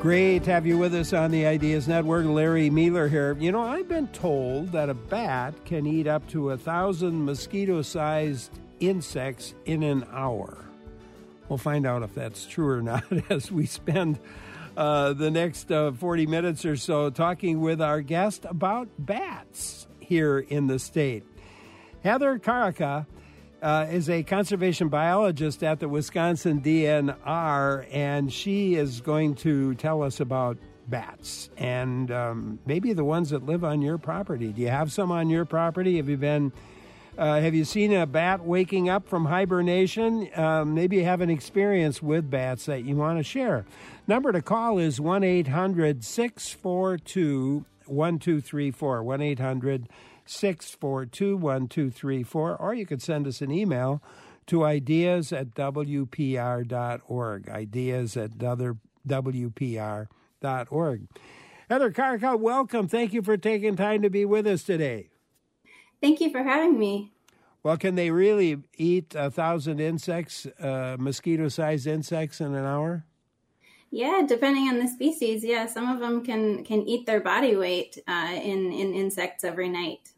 Great to have you with us on the Ideas Network. Larry Mealer here. You know, I've been told that a bat can eat up to 1,000 mosquito-sized insects in an hour. We'll find out if that's true or not as we spend the next 40 minutes or so talking with our guest about bats here in the state. Heather Carica is a conservation biologist at the Wisconsin DNR, and she is going to tell us about bats and maybe the ones that live on your property. Do you have some on your property? Have you seen a bat waking up from hibernation? Maybe you have an experience with bats that you want to share. Number to call is 1-800-642-1234, 1-800-642-1234, or you could send us an email to ideas@wpr.org, ideas@wpr.org. Heather Carica, welcome. Thank you for taking time to be with us today. Thank you for having me. Well, can they really eat 1,000 insects, mosquito-sized insects in an hour? Yeah, depending on the species, yeah, some of them can eat their body weight in insects every night.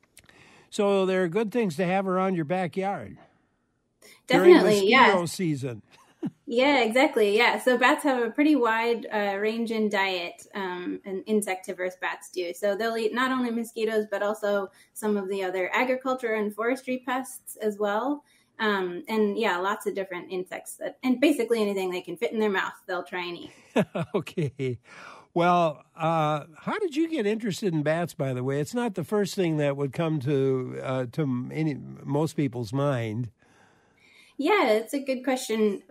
So there are good things to have around your backyard. Definitely, during mosquito season. Yeah, exactly. Yeah, so bats have a pretty wide range in diet, and insectivorous bats do. So they'll eat not only mosquitoes, but also some of the other agriculture and forestry pests as well. And yeah, lots of different insects and basically anything they can fit in their mouth, they'll try and eat. Okay. Well, how did you get interested in bats, by the way? It's not the first thing that would come to most people's mind. Yeah, it's a good question.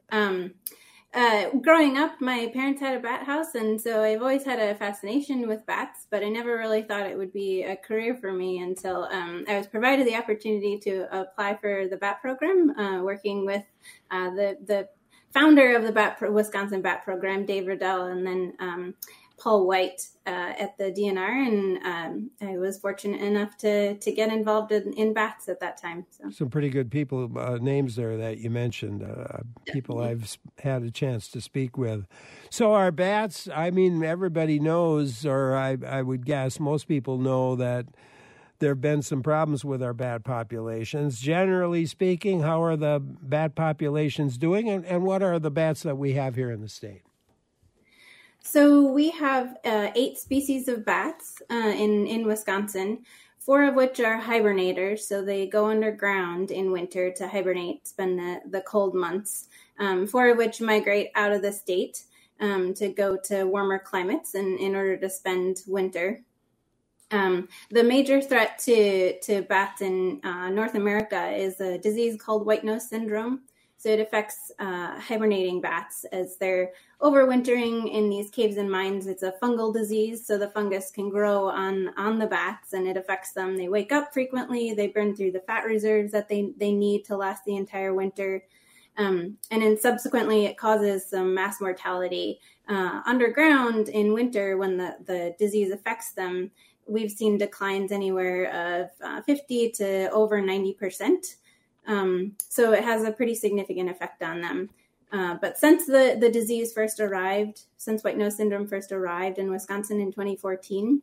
Growing up, my parents had a bat house, and so I've always had a fascination with bats, but I never really thought it would be a career for me until I was provided the opportunity to apply for the bat program, working with the founder of the Wisconsin Bat Program, Dave Riddell, and then Paul White at the DNR, and I was fortunate enough to get involved in bats at that time. So. Some pretty good people, names there that you mentioned, people I've had a chance to speak with. So our bats, I mean, everybody knows, or I would guess most people know that there have been some problems with our bat populations. Generally speaking, how are the bat populations doing, and what are the bats that we have here in the state? So we have 8 species of bats in Wisconsin, 4 of which are hibernators. So they go underground in winter to hibernate, spend the cold months. 4 of which migrate out of the state to go to warmer climates in order to spend winter. The major threat to bats in North America is a disease called white nose syndrome. So it affects hibernating bats as they're overwintering in these caves and mines. It's a fungal disease, so the fungus can grow on the bats, and it affects them. They wake up frequently. They burn through the fat reserves that they need to last the entire winter. And then subsequently, it causes some mass mortality. Underground in winter, when the disease affects them, we've seen declines anywhere of 50 to over 90%. So it has a pretty significant effect on them. But since the disease first arrived, since white nose syndrome first arrived in Wisconsin in 2014,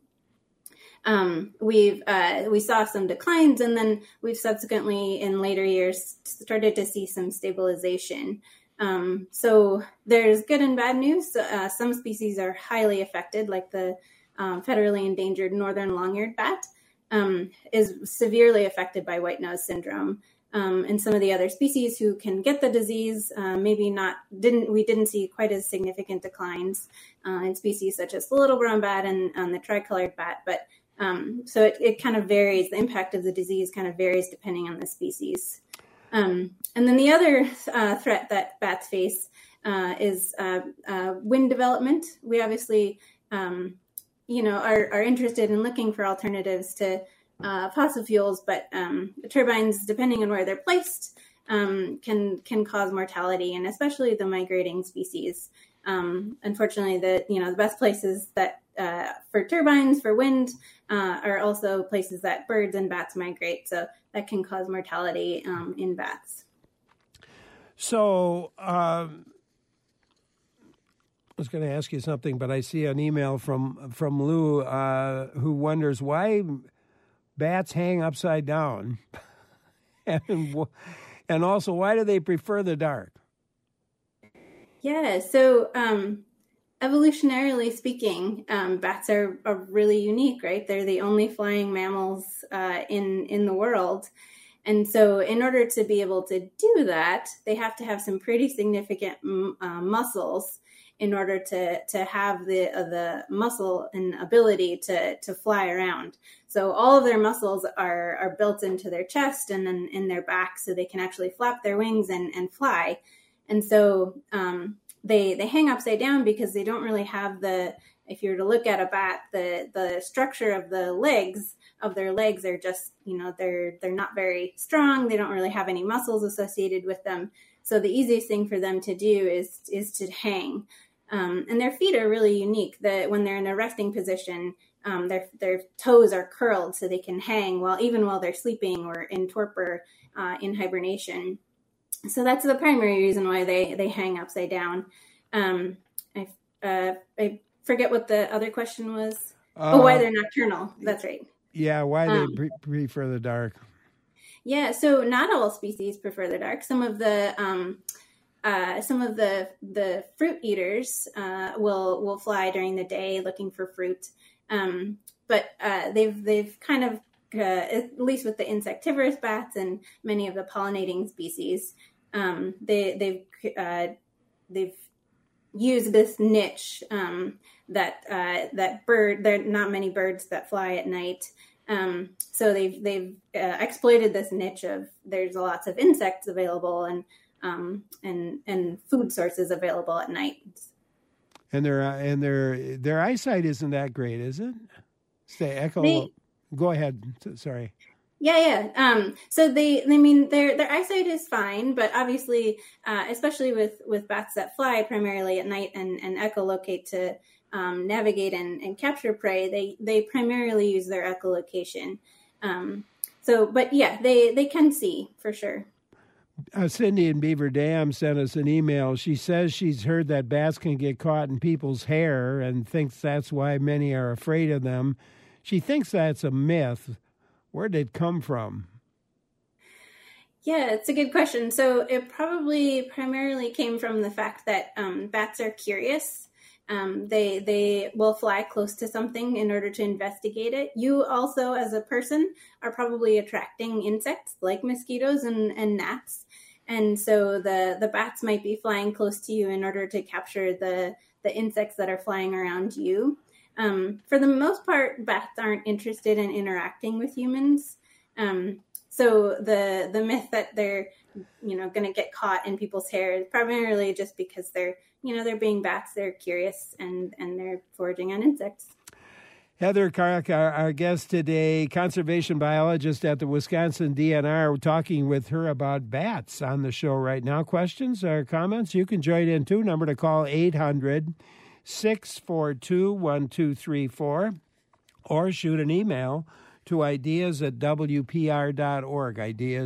we saw some declines, and then we've subsequently in later years started to see some stabilization. So there's good and bad news. Some species are highly affected, like the federally endangered northern long-eared bat is severely affected by white nose syndrome. And some of the other species who can get the disease, we didn't see quite as significant declines in species such as the little brown bat and the tricolored bat. But so it kind of varies. The impact of the disease kind of varies depending on the species. And then the other threat that bats face is wind development. We obviously, are interested in looking for alternatives to fossil fuels, but turbines, depending on where they're placed, can cause mortality, and especially the migrating species. Unfortunately, the best places that for turbines for wind are also places that birds and bats migrate, so that can cause mortality in bats. So I was going to ask you something, but I see an email from Lou who wonders why bats hang upside down, and also why do they prefer the dark? Yeah, so evolutionarily speaking, bats are really unique, right? They're the only flying mammals in the world. And so in order to be able to do that, they have to have some pretty significant muscles in order to have the muscle and ability to fly around. So all of their muscles are built into their chest and then in their back, so they can actually flap their wings and fly. And so they hang upside down because they don't really have if you were to look at a bat, the structure of their legs are just, they're not very strong. They don't really have any muscles associated with them. So the easiest thing for them to do is to hang. And their feet are really unique. When they're in a resting position, their toes are curled so they can hang while they're sleeping or in torpor, in hibernation. So that's the primary reason why they hang upside down. I forget what the other question was. Why they're nocturnal. That's right. Yeah, why they prefer the dark. Yeah, so not all species prefer the dark. Some of the fruit eaters will fly during the day looking for fruit, but they've kind of at least with the insectivorous bats and many of the pollinating species, they've used this niche that bird. There are not many birds that fly at night. So they've exploited this niche of there's lots of insects available and food sources available at night. And their eyesight isn't that great, is it? Go ahead. Sorry. Yeah. So their eyesight is fine, but obviously, especially with bats that fly primarily at night and echolocate to navigate and capture prey, they primarily use their echolocation. But yeah, they can see for sure. Cindy in Beaver Dam sent us an email. She says she's heard that bats can get caught in people's hair and thinks that's why many are afraid of them. She thinks that's a myth. Where did it come from? Yeah, it's a good question. So it probably primarily came from the fact that bats are curious. They will fly close to something in order to investigate it. You also, as a person, are probably attracting insects like mosquitoes and gnats. And so the bats might be flying close to you in order to capture the insects that are flying around you. For the most part, bats aren't interested in interacting with humans. So the myth that they're, going to get caught in people's hair is primarily just because they're being bats, they're curious and they're foraging on insects. Heather Kark, our guest today, conservation biologist at the Wisconsin DNR. We're talking with her about bats on the show right now. Questions or comments? You can join in too. Number to call 800-642-1234 or shoot an email to ideas@wpr.org,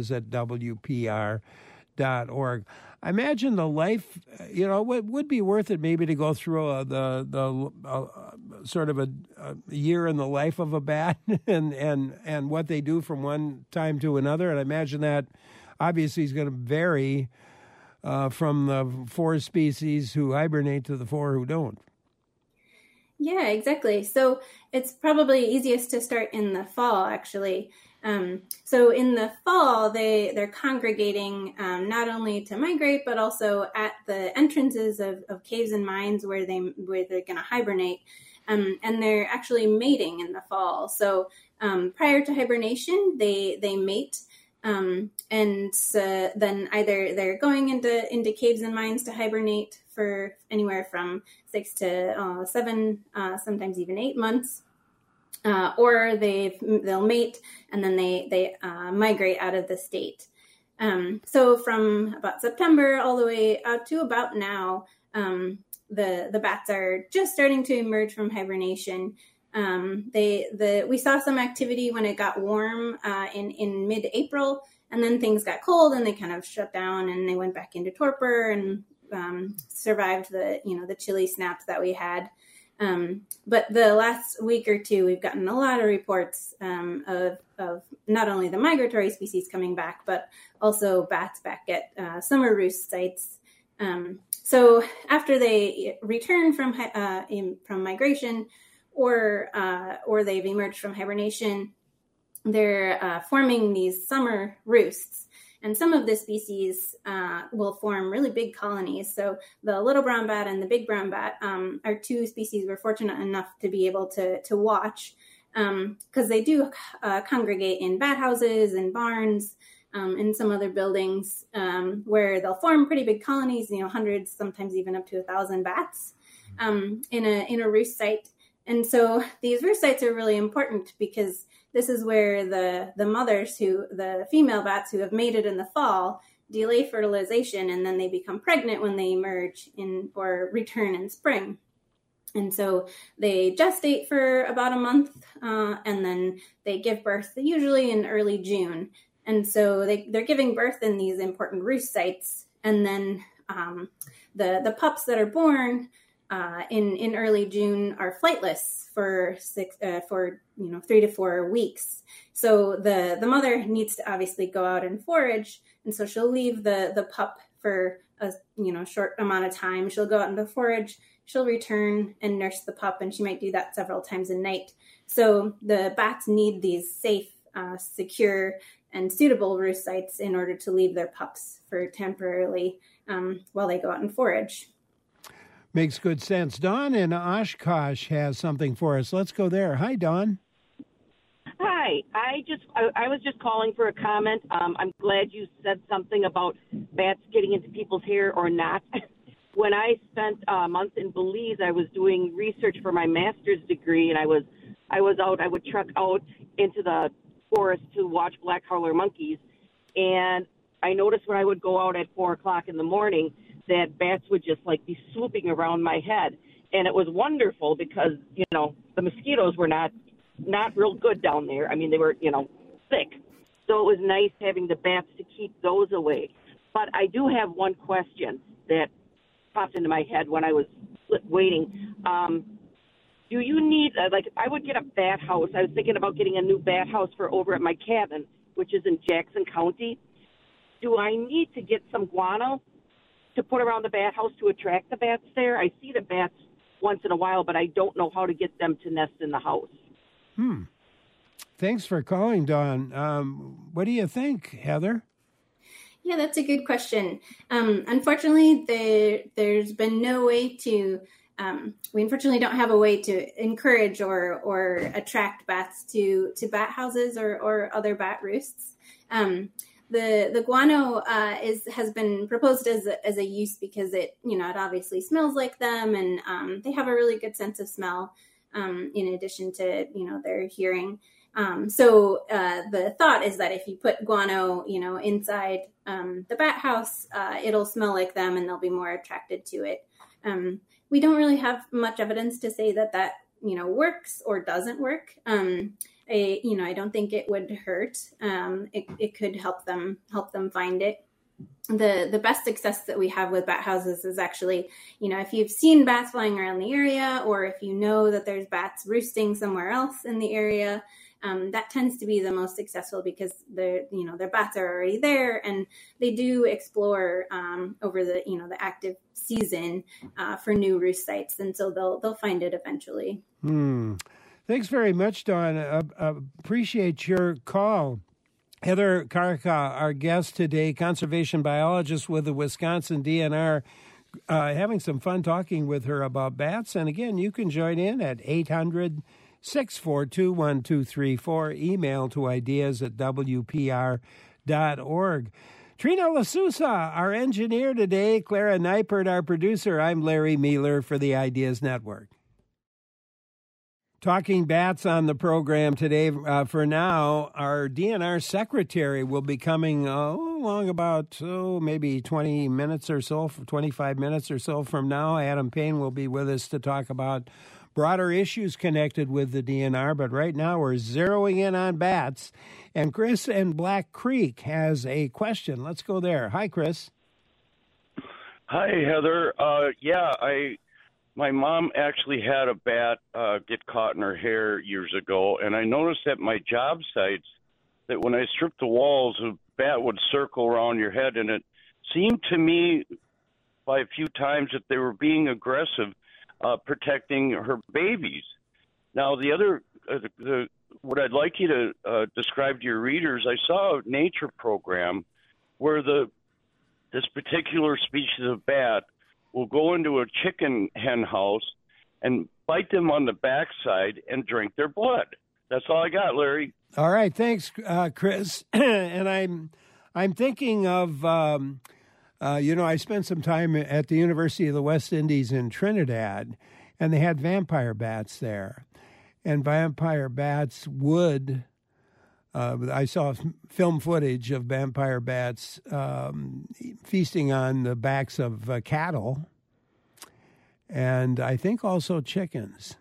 ideas@wpr.org. I imagine the life, it would be worth it maybe to go through the sort of a year in the life of a bat and what they do from one time to another. And I imagine that obviously is going to vary from the 4 species who hibernate to the 4 who don't. Yeah, exactly. So it's probably easiest to start in the fall, actually. So in the fall, they're congregating not only to migrate, but also at the entrances of caves and mines where they're going to hibernate. And they're actually mating in the fall. So prior to hibernation, they mate. And then either they're going into caves and mines to hibernate for anywhere from 6 to 7, sometimes even 8 months. Or they'll mate and then they migrate out of the state. So from about September all the way out to about now, the bats are just starting to emerge from hibernation. We saw some activity when it got warm in mid-April, and then things got cold and they kind of shut down and they went back into torpor and survived the chilly snaps that we had. But the last week or two, we've gotten a lot of reports of not only the migratory species coming back, but also bats back at summer roost sites. So after they return from migration, or they've emerged from hibernation, they're forming these summer roosts. And some of the species will form really big colonies. So the little brown bat and the big brown bat are two species we're fortunate enough to be able to watch, because they do congregate in bat houses and barns and some other buildings where they'll form pretty big colonies, hundreds, sometimes even up to 1,000 bats in a roost site. And so these roost sites are really important because this is where the mothers, the female bats who have mated in the fall, delay fertilization, and then they become pregnant when they emerge or return in spring. And so they gestate for about a month, and then they give birth usually in early June. And so they're giving birth in these important roost sites. And then the pups that are born in early June are flightless for 3 to 4 weeks. So the mother needs to obviously go out and forage, and so she'll leave the pup for a short amount of time. She'll go out and forage. She'll return and nurse the pup, and she might do that several times a night. So the bats need these safe, secure, and suitable roost sites in order to leave their pups for temporarily while they go out and forage. Makes good sense. Dawn in Oshkosh has something for us. Let's go there. Hi, Dawn. Hi. I was just calling for a comment. I'm glad you said something about bats getting into people's hair or not. When I spent a month in Belize, I was doing research for my master's degree, and I would truck out into the forest to watch black howler monkeys. And I noticed when I would go out at 4 o'clock in the morning that bats would just be swooping around my head. And it was wonderful because, the mosquitoes were not real good down there. I mean, they were, thick. So it was nice having the bats to keep those away. But I do have one question that popped into my head when I was waiting. Do you need, I would get a bat house. I was thinking about getting a new bat house for over at my cabin, which is in Jackson County. Do I need to get some guano to put around the bat house to attract the bats there? I see the bats once in a while, but I don't know how to get them to nest in the house. Thanks for calling, Dawn. What do you think, Heather? Yeah, that's a good question. Unfortunately, there's been no way to, we unfortunately don't have a way to encourage or attract bats to bat houses or other bat roosts. The guano has been proposed as a use because it obviously smells like them, and they have a really good sense of smell in addition to their hearing. So the thought is that if you put guano inside the bat house, it'll smell like them and they'll be more attracted to it. We don't really have much evidence to say that works or doesn't work. I don't think it would hurt. It could help them find it. The best success that we have with bat houses is actually, if you've seen bats flying around the area, or if you know that there's bats roosting somewhere else in the area, that tends to be the most successful because their bats are already there, and they do explore over the active season for new roost sites, and so they'll find it eventually. Thanks very much, Dawn. Appreciate your call. Heather Karka, our guest today, conservation biologist with the Wisconsin DNR, having some fun talking with her about bats. And again, you can join in at 800-642-1234. Email to ideas@wpr.org. Trina LaSousa, our engineer today. Clara Neipert, our producer. I'm Larry Mealer for the Ideas Network. Talking bats on the program today. For now, our DNR secretary will be coming along about maybe 20 minutes or so, 25 minutes or so from now. Adam Payne will be with us to talk about broader issues connected with the DNR. But right now, we're zeroing in on bats. And Chris in Black Creek has a question. Let's go there. Hi, Chris. Hi, Heather. My mom actually had a bat get caught in her hair years ago, and I noticed at my job sites that when I stripped the walls, a bat would circle around your head, and it seemed to me by a few times that they were being aggressive, protecting her babies. Now, what I'd like you to describe to your readers, I saw a nature program where this particular species of bat will go into a chicken hen house and bite them on the backside and drink their blood. That's all I got, Larry. All right, thanks, Chris. And I'm thinking of, I spent some time at the University of the West Indies in Trinidad, and they had vampire bats there. And vampire bats would... I saw film footage of vampire bats feasting on the backs of cattle, and I think also chickens.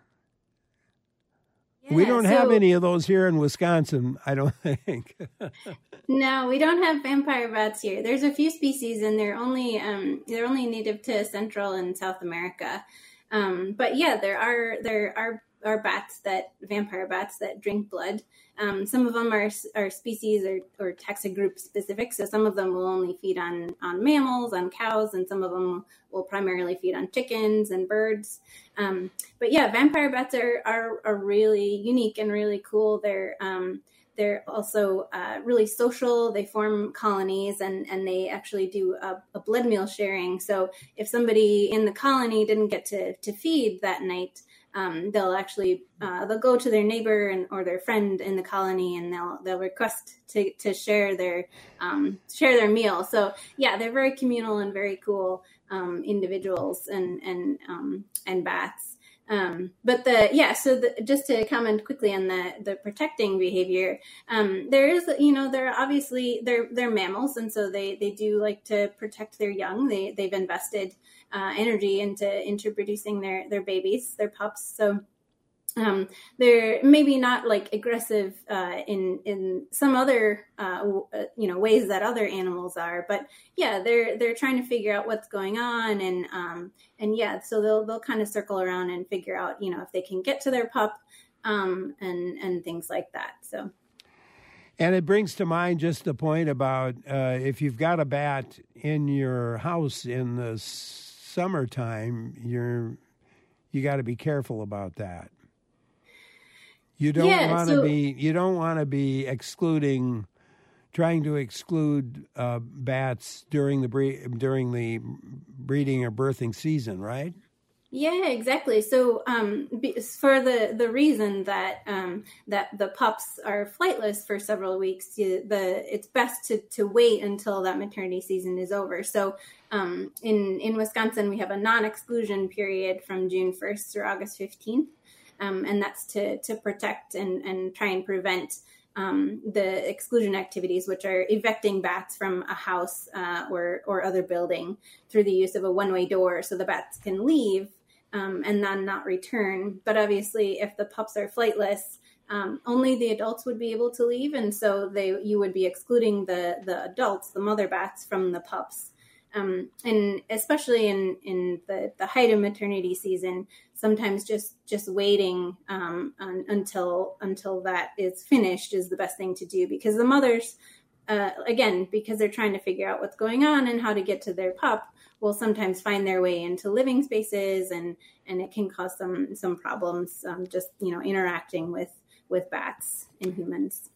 Yeah, we don't have any of those here in Wisconsin, I don't think. No, we don't have vampire bats here. There's a few species, and they're only native to Central and South America. But yeah, there are vampire bats that drink blood. Some of them are species or taxa group specific. So some of them will only feed on mammals, on cows, and some of them will primarily feed on chickens and birds. But yeah, vampire bats are really unique and really cool. They're also really social. They form colonies, and they actually do a blood meal sharing. So if somebody in the colony didn't get to feed that night, they'll go to their neighbor or their friend in the colony, and they'll request to share their meal. So yeah, they're very communal and very cool individuals and bats. Just to comment quickly on the protecting behavior, they're obviously they're mammals, and so they do like to protect their young. They've invested energy into producing their babies, their pups. So they're maybe not like aggressive in some other ways that other animals are, but yeah, they're trying to figure out what's going on, and so they'll kind of circle around and figure out if they can get to their pup, and things like that. So. And it brings to mind just the point about if you've got a bat in your house in the summertime, you got to be careful about that. You don't want to be trying to exclude bats during the breeding or birthing season, right? Yeah, exactly. So for the reason that the pups are flightless for several weeks, it's best to wait until that maternity season is over. So in Wisconsin, we have a non-exclusion period from June 1st through August 15th. And that's to protect and try and prevent the exclusion activities, which are evicting bats from a house or other building through the use of a one-way door, so the bats can leave and then not return. But obviously, if the pups are flightless, only the adults would be able to leave, and so you would be excluding the adults, the mother bats, from the pups. And especially in the height of maternity season, sometimes just waiting until that is finished is the best thing to do, because the mothers, because they're trying to figure out what's going on and how to get to their pup, will sometimes find their way into living spaces, and it can cause some problems interacting with bats and humans.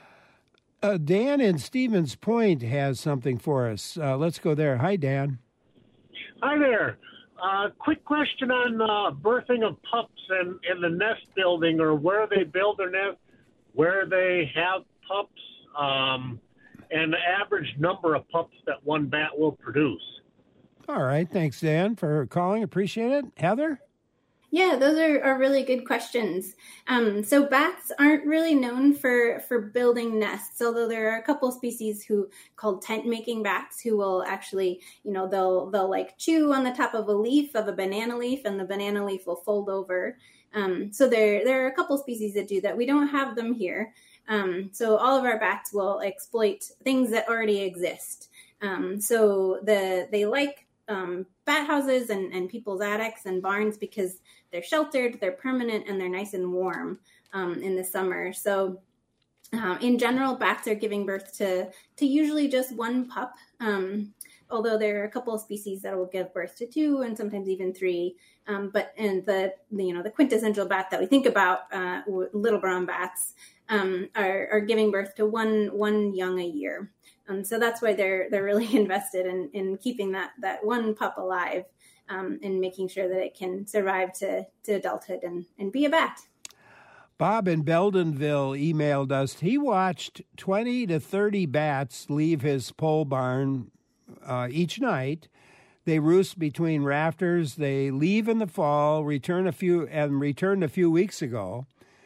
Dan in Stevens Point has something for us. Let's go there. Hi, Dan. Hi there. Quick question on birthing of pups and the nest building, or where they build their nest, where they have pups, and the average number of pups that one bat will produce. All right. Thanks, Dan, for calling. Appreciate it. Heather? Yeah, those are really good questions. So bats aren't really known for building nests, although there are a couple species called tent-making bats who will actually, they'll like chew on the top of a banana leaf, and the banana leaf will fold over. So there are a couple species that do that. We don't have them here. So all of our bats will exploit things that already exist. So they like bat houses and people's attics and barns because they're sheltered, they're permanent, and they're nice and warm in the summer. So in general, bats are giving birth to usually just one pup, although there are a couple of species that will give birth to 2 and sometimes even 3. But in the quintessential bat that we think about, little brown bats, are giving birth to one young a year. So that's why they're really invested in keeping that one pup alive, and making sure that it can survive to adulthood and be a bat. Bob in Beldenville emailed us. He watched 20 to 30 bats leave his pole barn each night. They roost between rafters. They leave in the fall, returned a few weeks ago.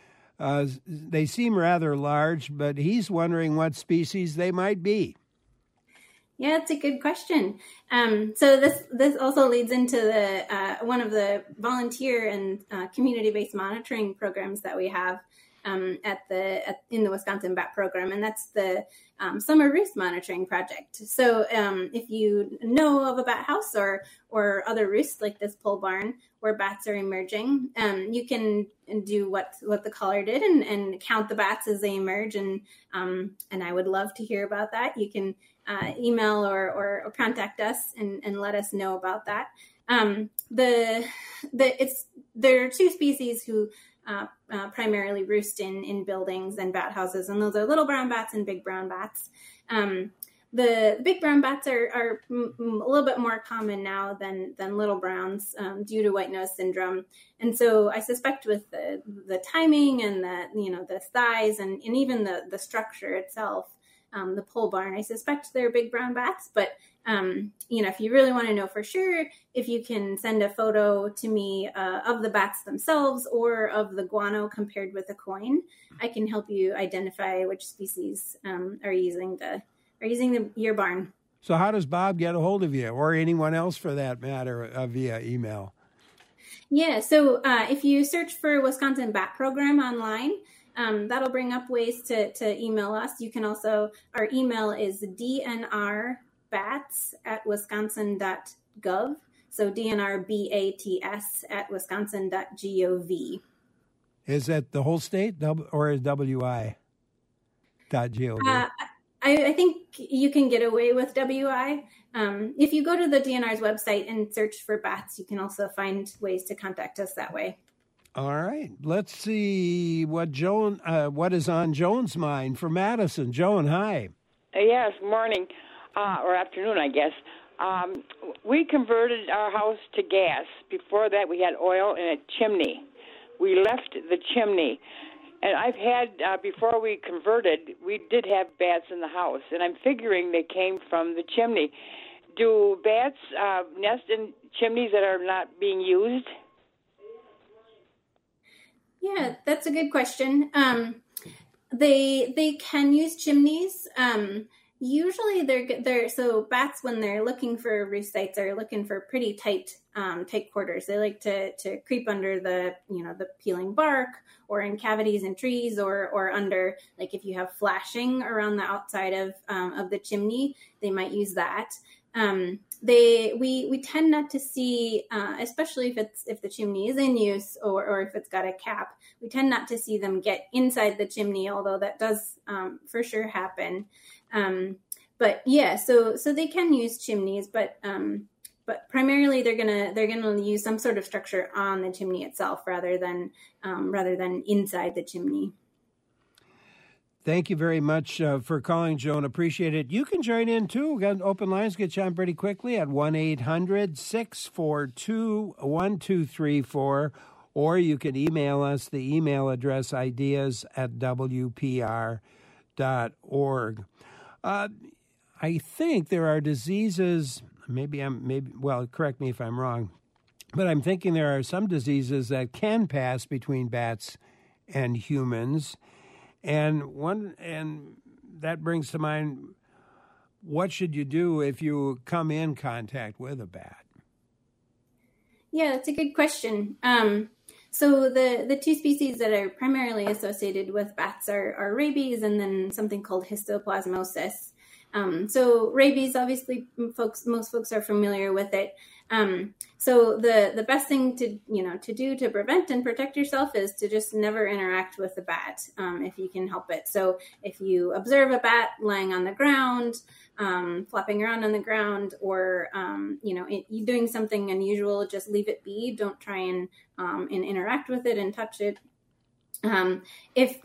They seem rather large, but he's wondering what species they might be. Yeah, it's a good question. So this also leads into the one of the volunteer and community-based monitoring programs that we have in the Wisconsin Bat Program, and that's the Summer Roost Monitoring Project. So if you know of a bat house or other roosts like this pole barn where bats are emerging, you can do what the caller did and count the bats as they emerge, and I would love to hear about that. You can email or contact us and let us know about that. There are 2 species who primarily roost in buildings and bat houses, and those are little brown bats and big brown bats. The big brown bats are a little bit more common now than little browns due to white nose syndrome, and so I suspect with the timing and the size and even the structure itself, the pole barn, I suspect they're big brown bats. But if you really want to know for sure, if you can send a photo to me of the bats themselves or of the guano compared with a coin, I can help you identify which species are using your barn. So how does Bob get a hold of you, or anyone else for that matter, via email? Yeah, so if you search for Wisconsin Bat Program online, that'll bring up ways to email us. You can also, our email is dnrbats@wisconsin.gov. So dnrbats@wisconsin.gov. Is that the whole state, or is wi.gov? I think you can get away with WI. If you go to the DNR's website and search for bats, you can also find ways to contact us that way. All right. Let's see what is on Joan's mind for Madison. Joan, hi. Yes, morning or afternoon, I guess. We converted our house to gas. Before that, we had oil and a chimney. We left the chimney. And I've had, before we converted, we did have bats in the house, and I'm figuring they came from the chimney. Do bats nest in chimneys that are not being used? Yeah, that's a good question. They can use chimneys. Usually they're so bats, when they're looking for roost sites, are looking for pretty tight quarters. They like to creep under the peeling bark, or in cavities in trees, or under, like if you have flashing around the outside of the chimney, they might use that. We tend not to see, especially if the chimney is in use or if it's got a cap, we tend not to see them get inside the chimney, although that does for sure happen. But yeah, so they can use chimneys, but primarily they're gonna use some sort of structure on the chimney itself rather than inside the chimney. Thank you very much for calling, Joan. Appreciate it. You can join in, too. We've got open lines. Get you on pretty quickly at 1-800-642-1234, or you can email us. The email address ideas@wpr.org. I think there are diseases, correct me if I'm wrong, but I'm thinking there are some diseases that can pass between bats and humans. And that brings to mind, what should you do if you come in contact with a bat? Yeah, that's a good question. So the 2 species that are primarily associated with bats are rabies and then something called histoplasmosis. So rabies, obviously, most folks are familiar with it. So the best thing to do to prevent and protect yourself is to just never interact with the bat, if you can help it. So if you observe a bat lying on the ground, flopping around on the ground, or you doing something unusual, just leave it be. Don't try and interact with it and touch it. If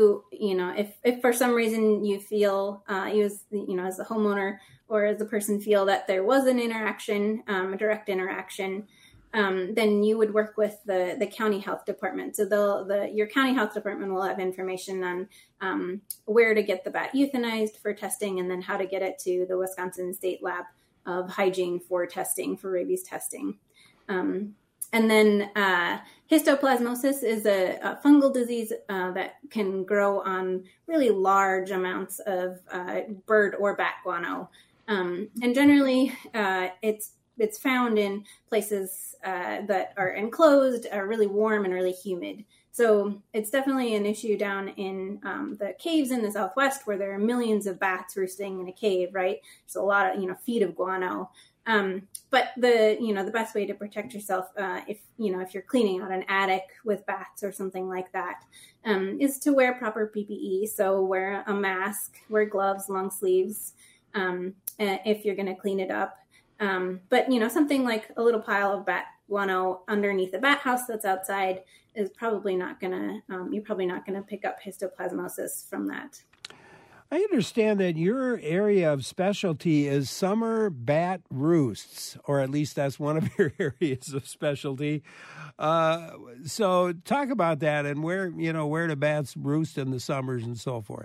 if for some reason you feel, as a homeowner or as a person feel that there was an interaction, a direct interaction, then you would work with the county health department. So your county health department will have information on where to get the bat euthanized for testing, and then how to get it to the Wisconsin State Lab of Hygiene for testing, for rabies testing. And then histoplasmosis is a fungal disease that can grow on really large amounts of bird or bat guano. And generally, it's found in places that are enclosed, are really warm and really humid. So it's definitely an issue down in the caves in the Southwest, where there are millions of bats roosting in a cave, right? So a lot of, feet of guano. But the best way to protect yourself, if you're cleaning out an attic with bats or something like that, is to wear proper PPE. So wear a mask, wear gloves, long sleeves, if you're going to clean it up. But something like a little pile of bat guano underneath a bat house that's outside is probably not going to, you're probably not going to pick up histoplasmosis from that. I understand that your area of specialty is summer bat roosts, or at least that's one of your areas of specialty. So talk about that and where do bats roost in the summers and so forth.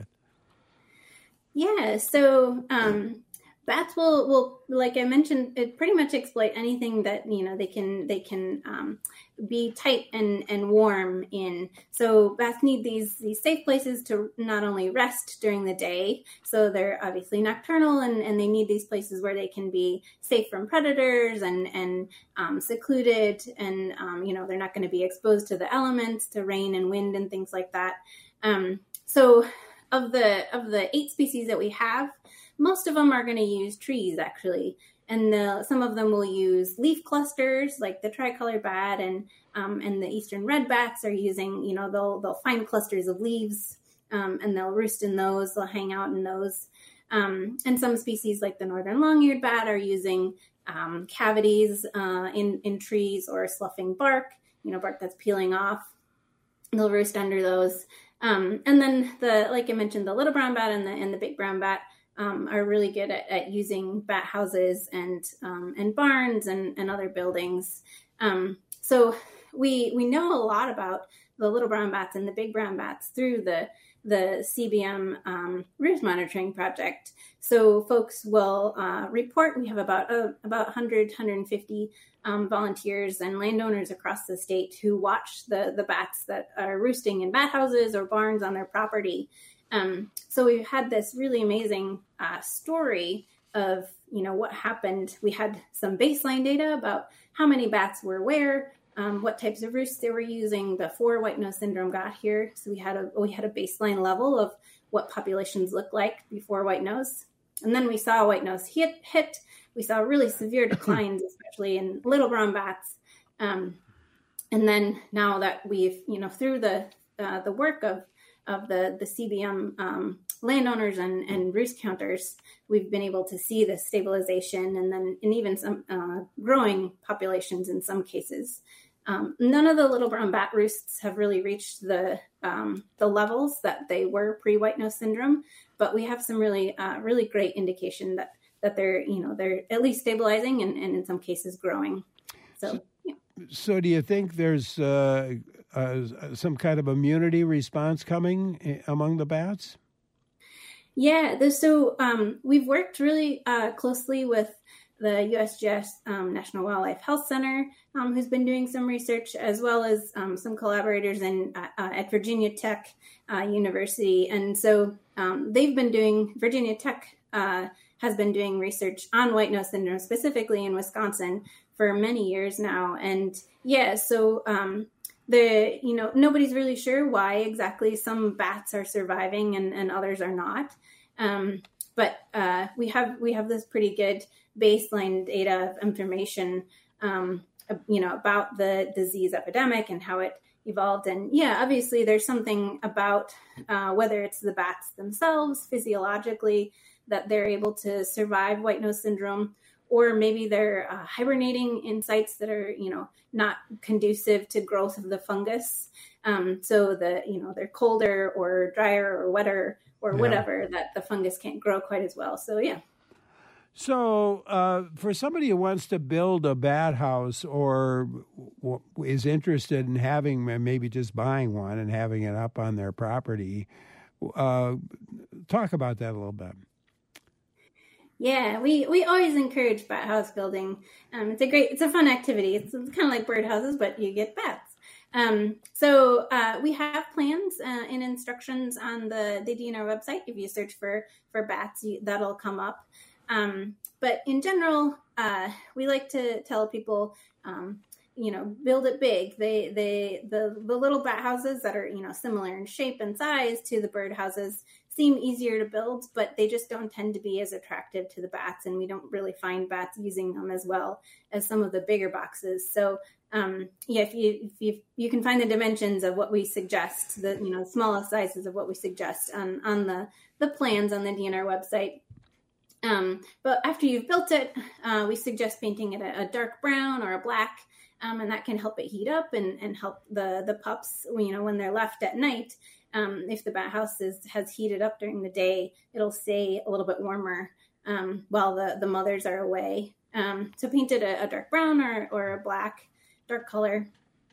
Yeah, so bats will, like I mentioned, it pretty much exploit anything that they can be tight and warm in. So bats need these safe places to not only rest during the day, so they're obviously nocturnal, and they need these places where they can be safe from predators and secluded, and they're not going to be exposed to the elements, to rain and wind and things like that. So of the 8 species that we have, most of them are going to use trees, actually. And some of them will use leaf clusters, like the tricolor bat and the eastern red bats are using, they'll find clusters of leaves, and they'll roost in those, they'll hang out in those. And some species like the northern long-eared bat are using cavities in trees, or sloughing bark, bark that's peeling off. They'll roost under those. And then like I mentioned, the little brown bat and the big brown bat are really good at using bat houses and barns and other buildings. So we know a lot about the little brown bats and the big brown bats through the CBM roost monitoring project. So folks will report. We have about 100, 150 volunteers and landowners across the state who watch the bats that are roosting in bat houses or barns on their property. So we've had this really amazing story of, what happened. We had some baseline data about how many bats were where, what types of roosts they were using before white nose syndrome got here. So we had a baseline level of what populations look like before white nose. And then we saw white nose hit. We saw really severe declines, especially in little brown bats. And then now that we've, through the work of the CBM landowners and roost counters, we've been able to see the stabilization and even some growing populations in some cases. None of the little brown bat roosts have really reached the levels that they were pre-white nose syndrome, but we have some really great indication that they're at least stabilizing and in some cases growing. So do you think there's some kind of immunity response coming among the bats? Yeah, so we've worked really closely with the USGS National Wildlife Health Center, who's been doing some research, as well as some collaborators at Virginia Tech University. And so Virginia Tech has been doing research on white nose syndrome, specifically in Wisconsin, for many years now. And so nobody's really sure why exactly some bats are surviving and others are not. But we have this pretty good baseline data of information, about the disease epidemic and how it evolved. And yeah, obviously there's something about whether it's the bats themselves physiologically that they're able to survive white nose syndrome, or maybe they're hibernating in sites that are, not conducive to growth of the fungus. So they're colder or drier or wetter or whatever, that the fungus can't grow quite as well. So, yeah. So for somebody who wants to build a bat house or is interested in having, maybe just buying one and having it up on their property, talk about that a little bit. Yeah, we always encourage bat house building. It's a fun activity. It's kind of like bird houses, but you get bats. So we have plans and instructions on the DNR website. If you search for bats, that'll come up. But in general, we like to tell people, build it big. The little bat houses that are, similar in shape and size to the bird houses seem easier to build, but they just don't tend to be as attractive to the bats. And we don't really find bats using them as well as some of the bigger boxes. So, if you can find the dimensions of what we suggest, the, smallest sizes of what we suggest on the plans on the DNR website. But after you've built it, we suggest painting it a dark brown or a black, and that can help it heat up and help the pups, when they're left at night. If the bat house has heated up during the day, it'll stay a little bit warmer while the mothers are away. So paint it a dark brown or a black, dark color.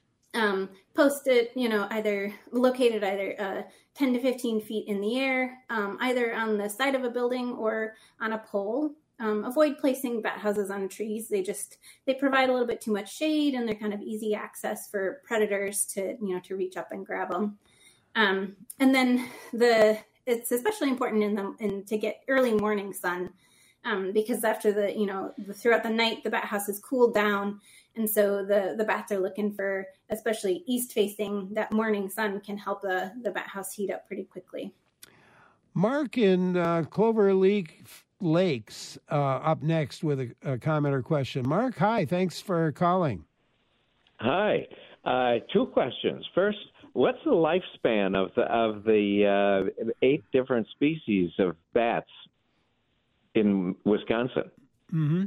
Post it, located either 10 to 15 feet in the air, either on the side of a building or on a pole. Avoid placing bat houses on trees. They provide a little bit too much shade, and they're kind of easy access for predators to reach up and grab them. And then it's especially important to get early morning sun, because after throughout the night, the bat house is cooled down. And so the bats are looking for, especially east facing, that morning sun can help the bat house heat up pretty quickly. Mark in Clover Lakes up next with a comment or question. Mark, hi, thanks for calling. Hi. Two questions. First, what's the lifespan of the 8 different species of bats in Wisconsin? Mm-hmm.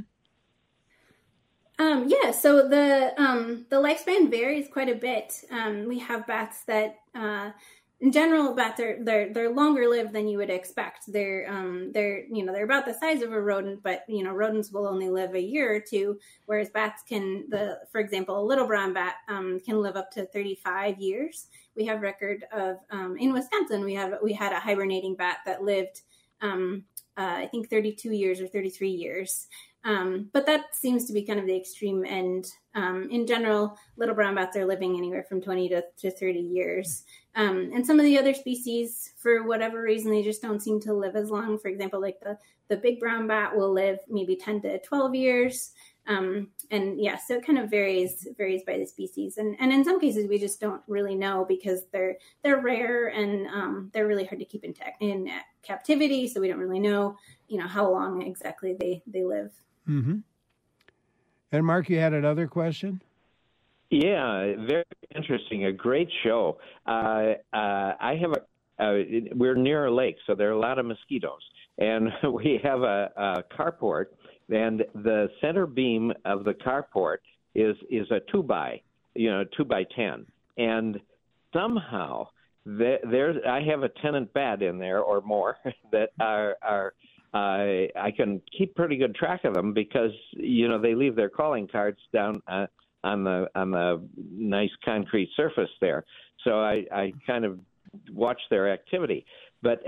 So the lifespan varies quite a bit. We have bats that, in general, bats they're longer lived than you would expect. They're about the size of a rodent, but rodents will only live a year or two, whereas bats for example, a little brown bat can live up to 35 years. We have record of in Wisconsin. We had a hibernating bat that lived I think 32 years or 33 years. But that seems to be kind of the extreme end. In general, little brown bats are living anywhere from 20 to 30 years. And some of the other species, for whatever reason, they just don't seem to live as long. For example, like the big brown bat will live maybe 10 to 12 years. So it kind of varies by the species. And in some cases, we just don't really know because they're rare and they're really hard to keep in captivity. So we don't really know, how long exactly they live. Mm-hmm. And Mark, you had another question? Yeah, very interesting. A great show. I have we're near a lake, so there are a lot of mosquitoes, and we have a carport, and the center beam of the carport is a 2x10, and somehow I have a tenant bat in there or more that are I can keep pretty good track of them because they leave their calling cards down on the nice concrete surface there. So I kind of watch their activity, but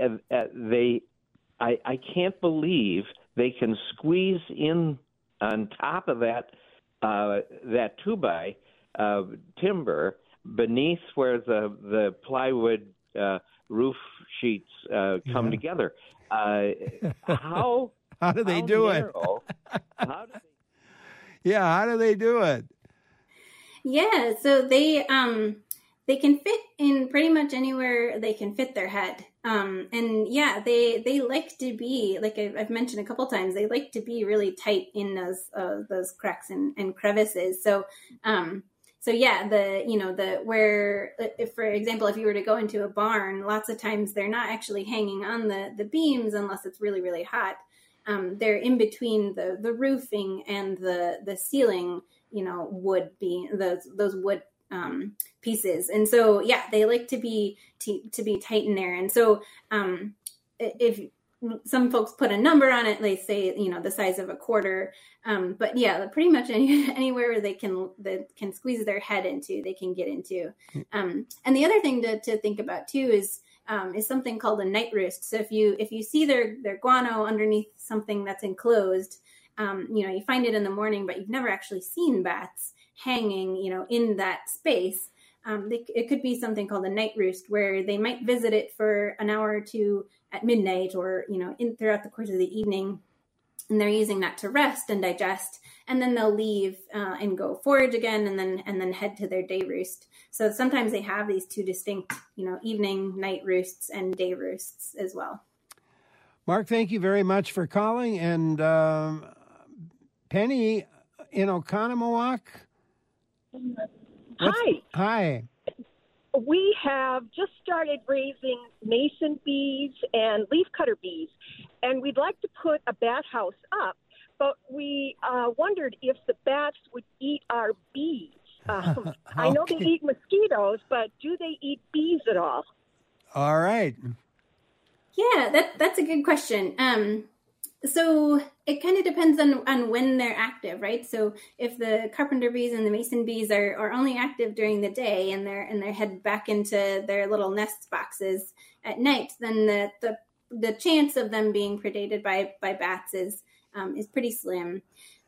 I can't believe they can squeeze in on top of that 2x timber beneath where the plywood roof sheets come together. How do they do it? How do they do it? Yeah, so they can fit in pretty much anywhere they can fit their head. And yeah, they like to be, like I've mentioned a couple times, they like to be really tight in those cracks and crevices. So yeah, where, if, for example, if you were to go into a barn, lots of times they're not actually hanging on the beams unless it's really, really hot. They're in between the roofing and the ceiling, wood being those wood pieces. And so, yeah, they like to be tight in there. And so, if some folks put a number on it, they say, the size of a quarter. But yeah, pretty much anywhere where they can squeeze their head into, they can get into. And the other thing to think about too is something called a night roost. So if you see their guano underneath something that's enclosed, you find it in the morning, but you've never actually seen bats hanging, in that space. It could be something called a night roost, where they might visit it for an hour or two at midnight, or throughout the course of the evening, and they're using that to rest and digest, and then they'll leave and go forage again, and then head to their day roost. So sometimes they have these two distinct, evening night roosts and day roosts as well. Mark, thank you very much for calling, and Penny in Oconomowoc. Hi. We have just started raising mason bees and leafcutter bees, and we'd like to put a bat house up, but we wondered if the bats would eat our bees. Okay. I know they eat mosquitoes, but do they eat bees at all? All right. Yeah, that's a good question. So it kind of depends on when they're active, right? So if the carpenter bees and the mason bees are only active during the day and they head back into their little nest boxes at night, then the chance of them being predated by bats is pretty slim.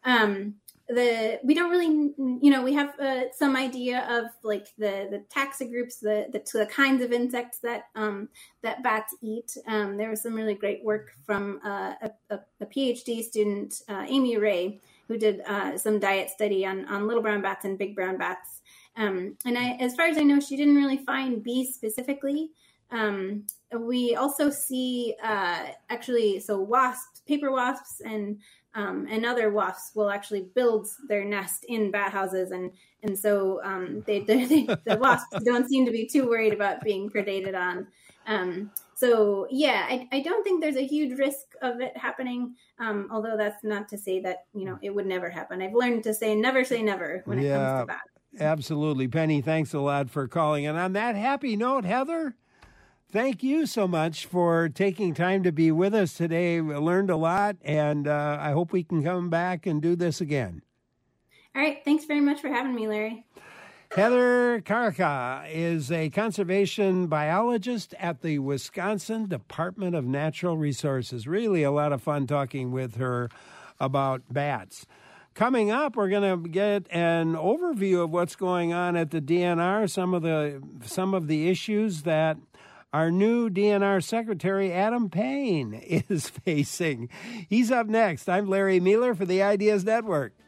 We don't really, we have some idea of like the taxa groups, the kinds of insects that bats eat. There was some really great work from a PhD student, Amy Ray, who did some diet study on little brown bats and big brown bats. And as far as I know, she didn't really find bees specifically. We also see wasps, paper wasps, and other wasps will actually build their nest in bat houses, and so the wasps don't seem to be too worried about being predated on. So yeah, I don't think there's a huge risk of it happening. Although that's not to say that it would never happen. I've learned to say never when it comes to bats. Absolutely, Penny. Thanks a lot for calling. And on that happy note, Heather, thank you so much for taking time to be with us today. We learned a lot, and I hope we can come back and do this again. All right. Thanks very much for having me, Larry. Heather Karaka is a conservation biologist at the Wisconsin Department of Natural Resources. Really a lot of fun talking with her about bats. Coming up, we're going to get an overview of what's going on at the DNR, some of the issues that our new DNR Secretary, Adam Payne, is facing. He's up next. I'm Larry Mueller for the Ideas Network.